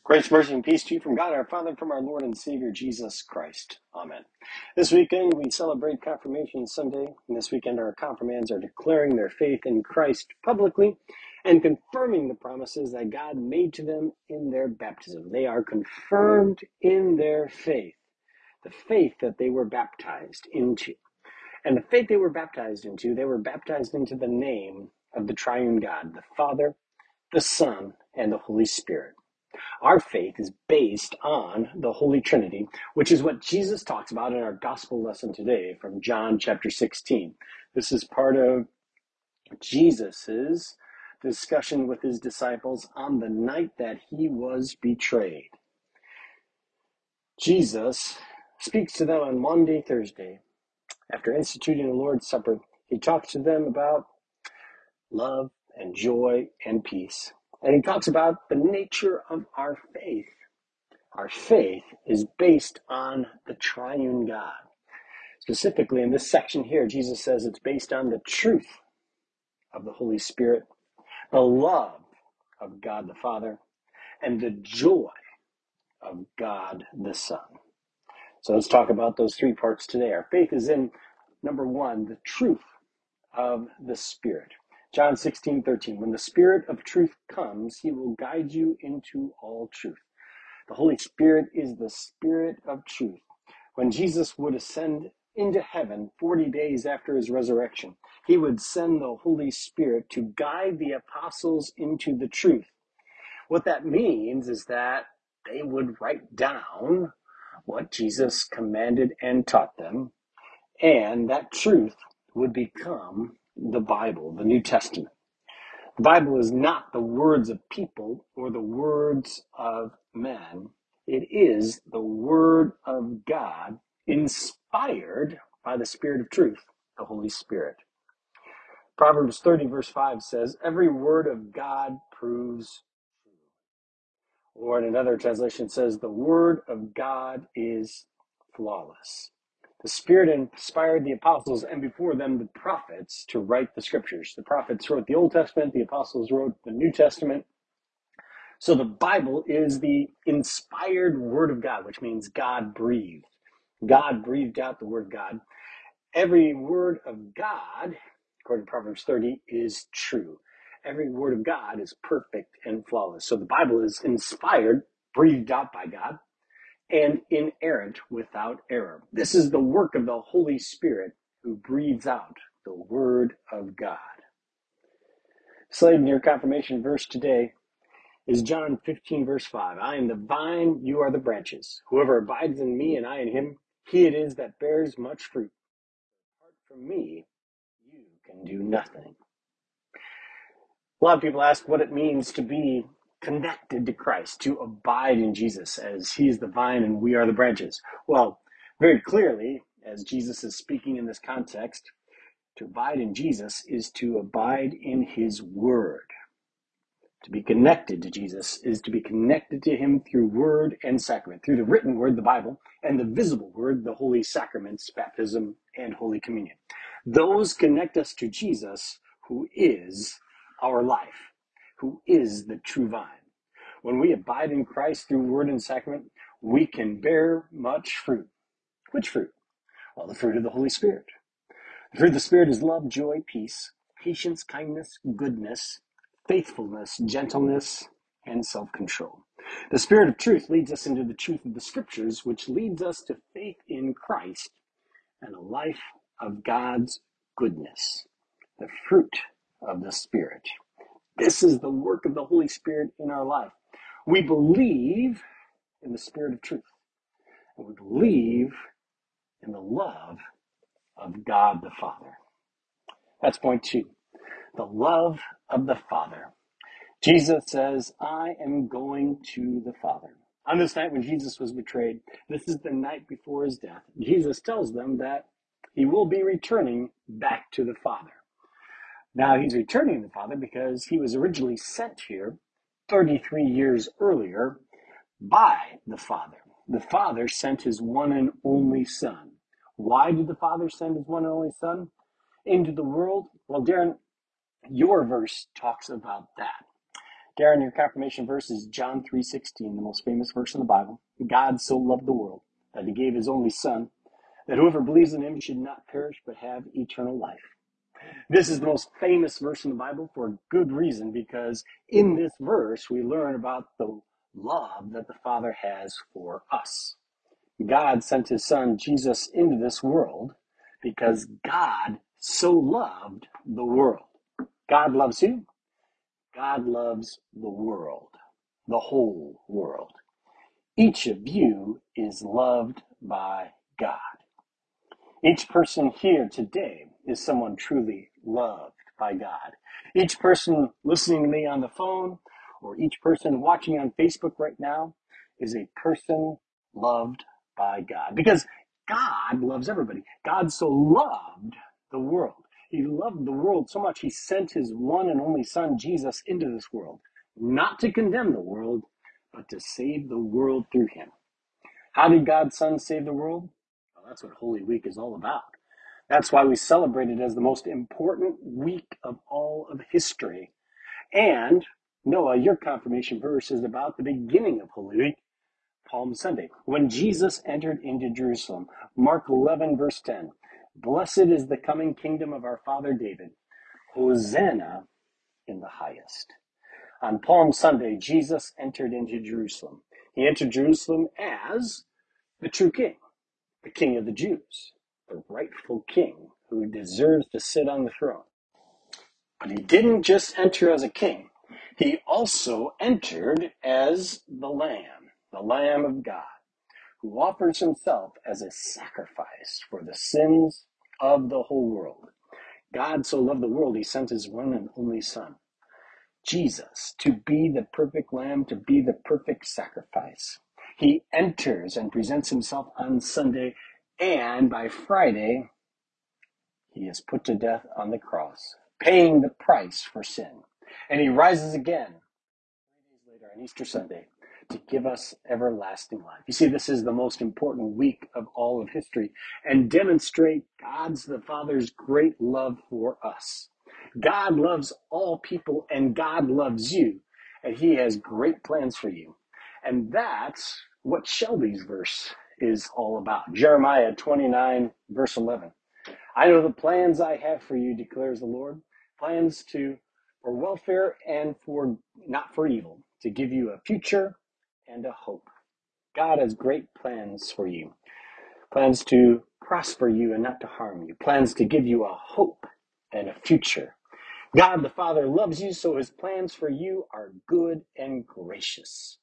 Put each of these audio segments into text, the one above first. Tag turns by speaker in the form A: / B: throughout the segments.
A: Grace, mercy, and peace to you from God our Father, from our Lord and Savior Jesus Christ. Amen. This weekend we celebrate Confirmation Sunday, and this weekend our confirmands are declaring their faith in Christ publicly and confirming the promises that God made to them in their baptism. They are confirmed in their faith, the faith that they were baptized into. And the faith they were baptized into the name of the triune God, the Father, the Son, and the Holy Spirit. Our faith is based on the Holy Trinity, which is what Jesus talks about in our gospel lesson today from John chapter 16. This is part of Jesus's discussion with his disciples on the night that he was betrayed. Jesus speaks to them on Maundy, Thursday. After instituting the Lord's Supper, he talks to them about love and joy and peace. And he talks about the nature of our faith. Our faith is based on the triune God. Specifically, in this section here, Jesus says it's based on the truth of the Holy Spirit, the love of God the Father, and the joy of God the Son. So let's talk about those three parts today. Our faith is in, number one, the truth of the Spirit. John 16:13. When the Spirit of truth comes, he will guide you into all truth. The Holy Spirit is the Spirit of truth. When Jesus would ascend into heaven 40 days after his resurrection, he would send the Holy Spirit to guide the apostles into the truth. What that means is that they would write down what Jesus commanded and taught them, and that truth would become the Bible, the New Testament. The Bible is not the words of people or the words of men. It is the Word of God, inspired by the Spirit of truth, the Holy Spirit. Proverbs 30 verse 5 says, every word of God proves true. Or in another translation says, the Word of God is flawless. The Spirit inspired the apostles and before them the prophets to write the scriptures. The prophets wrote the Old Testament, the apostles wrote the New Testament. So the Bible is the inspired Word of God, which means God breathed. God breathed out the Word of God. Every word of God, according to Proverbs 30, is true. Every word of God is perfect and flawless. So the Bible is inspired, breathed out by God, and inerrant without error. This is the work of the Holy Spirit who breathes out the Word of God. Slated in your confirmation verse today is John 15 verse 5. I am the vine, you are the branches. Whoever abides in me and I in him, he it is that bears much fruit. Apart from me, you can do nothing. A lot of people ask what it means to be connected to Christ, to abide in Jesus as he is the vine and we are the branches. Well, very clearly, as Jesus is speaking in this context, to abide in Jesus is to abide in his word. To be connected to Jesus is to be connected to him through word and sacrament, through the written word, the Bible, and the visible word, the holy sacraments, baptism, and Holy Communion. Those connect us to Jesus, who is our life, who is the true vine. When we abide in Christ through word and sacrament, we can bear much fruit. Which fruit? Well, the fruit of the Holy Spirit. The fruit of the Spirit is love, joy, peace, patience, kindness, goodness, faithfulness, gentleness, and self-control. The Spirit of truth leads us into the truth of the Scriptures, which leads us to faith in Christ and a life of God's goodness. The fruit of the Spirit. This is the work of the Holy Spirit in our life. We believe in the Spirit of truth, and we believe in the love of God the Father. That's point two. The love of the Father. Jesus says, I am going to the Father. On this night when Jesus was betrayed, this is the night before his death. Jesus tells them that he will be returning back to the Father. Now he's returning to the Father because he was originally sent here 33 years earlier by the Father. The Father sent his one and only Son. Why did the Father send his one and only Son into the world? Well, Darren, your verse talks about that. Darren, your confirmation verse is John 3:16, the most famous verse in the Bible. God so loved the world that he gave his only son, that whoever believes in him should not perish but have eternal life. This is the most famous verse in the Bible for a good reason, because in this verse we learn about the love that the Father has for us. God sent his son Jesus into this world because God so loved the world. God loves who? God loves the world, the whole world. Each of you is loved by God. Each person here today is someone truly loved by God. Each person listening to me on the phone or each person watching on Facebook right now is a person loved by God, because God loves everybody. God so loved the world. He loved the world so much he sent his one and only son Jesus into this world, not to condemn the world, but to save the world through him. How did God's son save the world? Well, that's what Holy Week is all about. That's why we celebrate it as the most important week of all of history. And Noah, your confirmation verse is about the beginning of Holy Week, Palm Sunday, when Jesus entered into Jerusalem. Mark 11, verse 10. Blessed is the coming kingdom of our father David. Hosanna in the highest. On Palm Sunday, Jesus entered into Jerusalem. He entered Jerusalem as the true king, the king of the Jews, the rightful king who deserves to sit on the throne. But he didn't just enter as a king. He also entered as the Lamb of God, who offers himself as a sacrifice for the sins of the whole world. God so loved the world, he sent his one and only Son, Jesus, to be the perfect lamb, to be the perfect sacrifice. He enters and presents himself on Sunday, and by Friday, he is put to death on the cross, paying the price for sin. And he rises again 3 days later on Easter Sunday to give us everlasting life. You see, this is the most important week of all of history and demonstrate God's the Father's great love for us. God loves all people and God loves you, and he has great plans for you. And that's what Shelby's verse is all about. Jeremiah 29, verse 11. I know the plans I have for you, declares the Lord, plans for welfare and for not for evil, to give you a future and a hope. God has great plans for you, plans to prosper you and not to harm you, plans to give you a hope and a future. God the Father loves you, so his plans for you are good and gracious.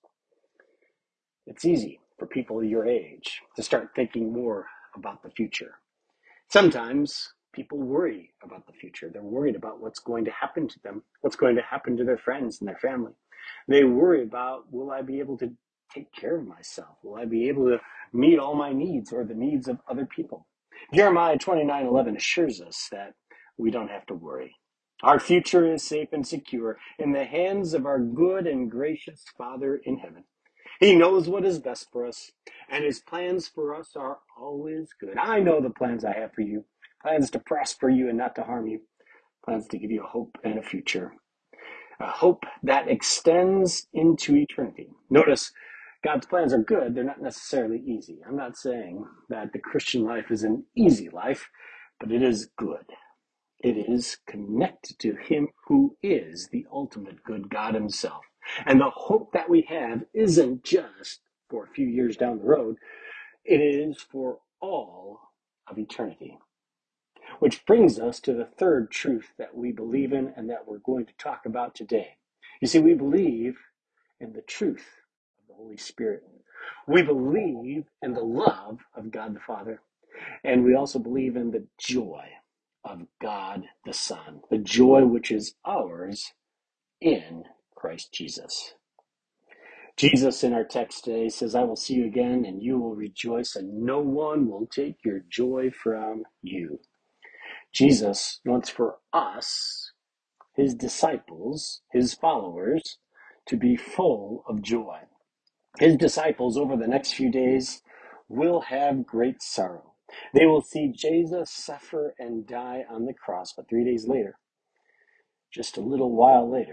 A: It's easy for people your age to start thinking more about the future. Sometimes people worry about the future. They're worried about what's going to happen to them, what's going to happen to their friends and their family. They worry about, will I be able to take care of myself? Will I be able to meet all my needs or the needs of other people? Jeremiah 29:11 assures us that we don't have to worry. Our future is safe and secure in the hands of our good and gracious Father in heaven. He knows what is best for us, and his plans for us are always good. I know the plans I have for you, plans to prosper you and not to harm you, plans to give you a hope and a future, a hope that extends into eternity. Notice, God's plans are good, they're not necessarily easy. I'm not saying that the Christian life is an easy life, but it is good. It is connected to him who is the ultimate good, God himself. And the hope that we have isn't just for a few years down the road, it is for all of eternity. Which brings us to the third truth that we believe in and that we're going to talk about today. You see, we believe in the truth of the Holy Spirit. We believe in the love of God the Father. And we also believe in the joy of God the Son, the joy which is ours in Christ Jesus. Jesus in our text today says, I will see you again and you will rejoice and no one will take your joy from you. Jesus wants for us, his disciples, his followers, to be full of joy. His disciples over the next few days will have great sorrow. They will see Jesus suffer and die on the cross, but 3 days later, just a little while later,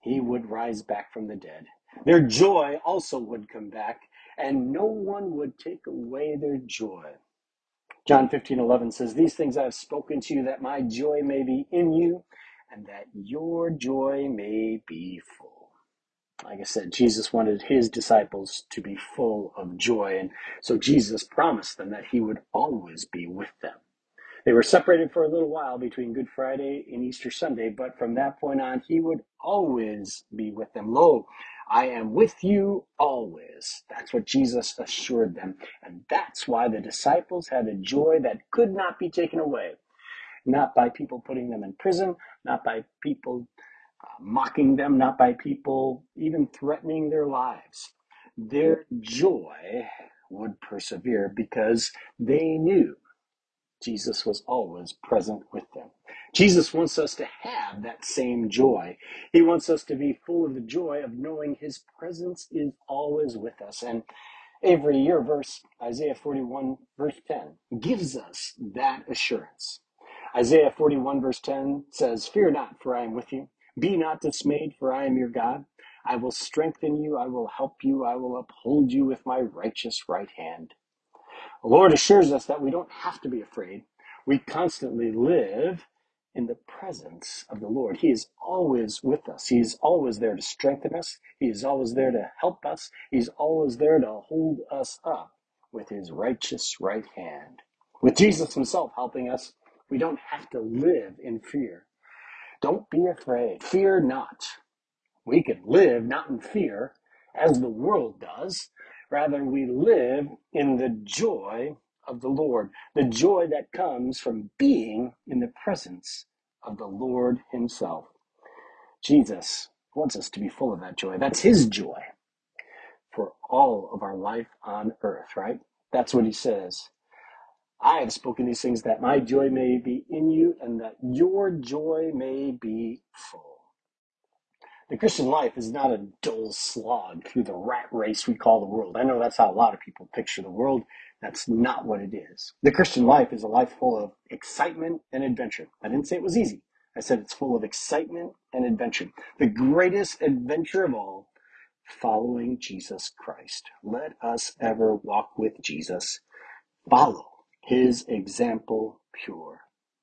A: he would rise back from the dead. Their joy also would come back, and no one would take away their joy. John 15:11 says, "These things I have spoken to you, that my joy may be in you, and that your joy may be full." Like I said, Jesus wanted his disciples to be full of joy, and so Jesus promised them that he would always be with them. They were separated for a little while between Good Friday and Easter Sunday, but from that point on, he would always be with them. Lo, I am with you always. That's what Jesus assured them. And that's why the disciples had a joy that could not be taken away. Not by people putting them in prison, not by people mocking them, not by people even threatening their lives. Their joy would persevere because they knew Jesus was always present with them. Jesus wants us to have that same joy. He wants us to be full of the joy of knowing his presence is always with us. And every year verse, Isaiah 41 verse 10, gives us that assurance. Isaiah 41 verse 10 says, "Fear not, for I am with you. Be not dismayed, for I am your God. I will strengthen you. I will help you. I will uphold you with my righteous right hand." The Lord assures us that we don't have to be afraid. We constantly live in the presence of the Lord. He is always with us. He is always there to strengthen us. He is always there to help us. He's always there to hold us up with his righteous right hand. With Jesus himself helping us, we don't have to live in fear. Don't be afraid. Fear not. We can live not in fear as the world does. Rather, we live in the joy of the Lord, the joy that comes from being in the presence of the Lord himself. Jesus wants us to be full of that joy. That's his joy for all of our life on earth, right? That's what he says. I have spoken these things that my joy may be in you and that your joy may be full. The Christian life is not a dull slog through the rat race we call the world. I know that's how a lot of people picture the world. That's not what it is. The Christian life is a life full of excitement and adventure. I didn't say it was easy. I said it's full of excitement and adventure. The greatest adventure of all, following Jesus Christ. Let us ever walk with Jesus. Follow his example pure.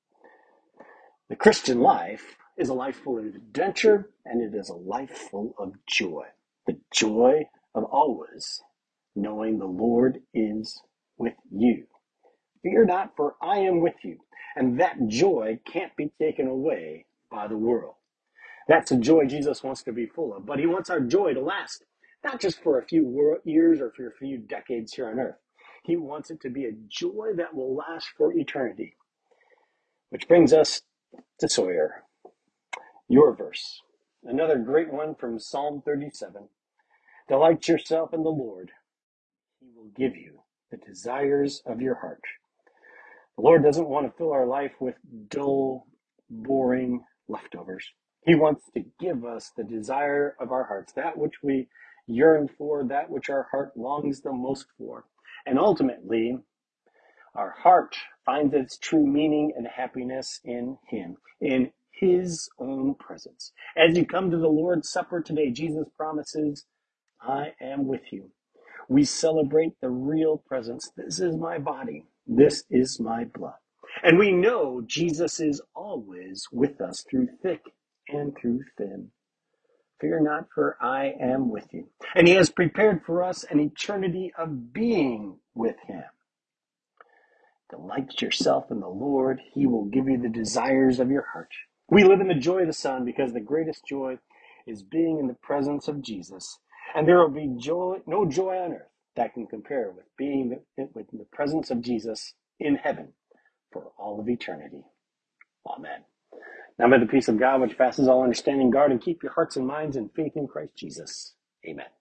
A: The Christian life is a life full of adventure, and it is a life full of joy. The joy of always knowing the Lord is with you. Fear not, for I am with you. And that joy can't be taken away by the world. That's a joy Jesus wants to be full of, but he wants our joy to last, not just for a few years or for a few decades here on earth. He wants it to be a joy that will last for eternity. Which brings us to Sawyer. Your verse, another great one from Psalm 37. Delight yourself in the Lord. He will give you the desires of your heart. The Lord doesn't want to fill our life with dull, boring leftovers. He wants to give us the desire of our hearts, that which we yearn for, that which our heart longs the most for. And ultimately, our heart finds its true meaning and happiness in him, in his own presence. As you come to the Lord's Supper today, Jesus promises, I am with you. We celebrate the real presence. This is my body. This is my blood. And we know Jesus is always with us through thick and through thin. Fear not, for I am with you. And he has prepared for us an eternity of being with him. Delight yourself in the Lord. He will give you the desires of your heart. We live in the joy of the Son because the greatest joy is being in the presence of Jesus. And there will be no joy on earth that can compare with being with the presence of Jesus in heaven for all of eternity. Amen. Now may the peace of God, which passes all understanding, guard and keep your hearts and minds in faith in Christ Jesus. Amen.